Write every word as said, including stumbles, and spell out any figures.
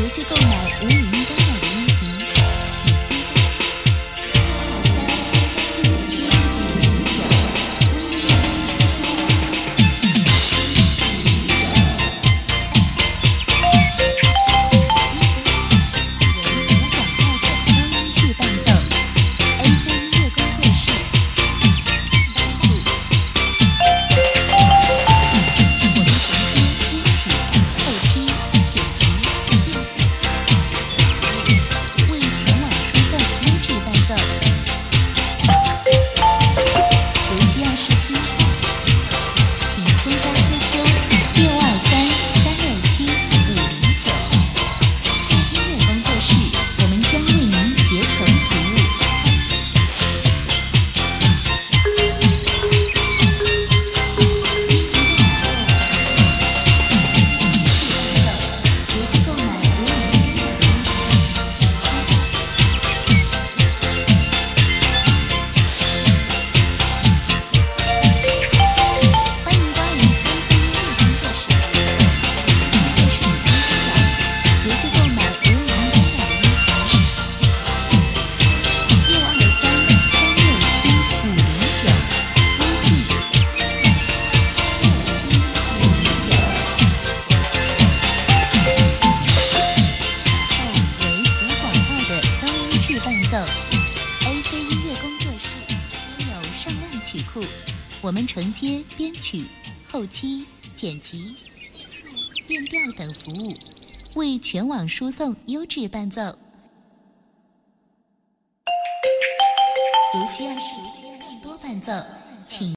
续购买无语音干扰的音频，请添加六二三三六七五零九微信。为无广告的高音质伴奏 ，A C 音乐工作室。A C 音乐工作室拥有上万曲库，我们承接编曲、后期、剪辑、变速、变调等服务，为全网输送优质伴奏。如需要使用更多伴奏，请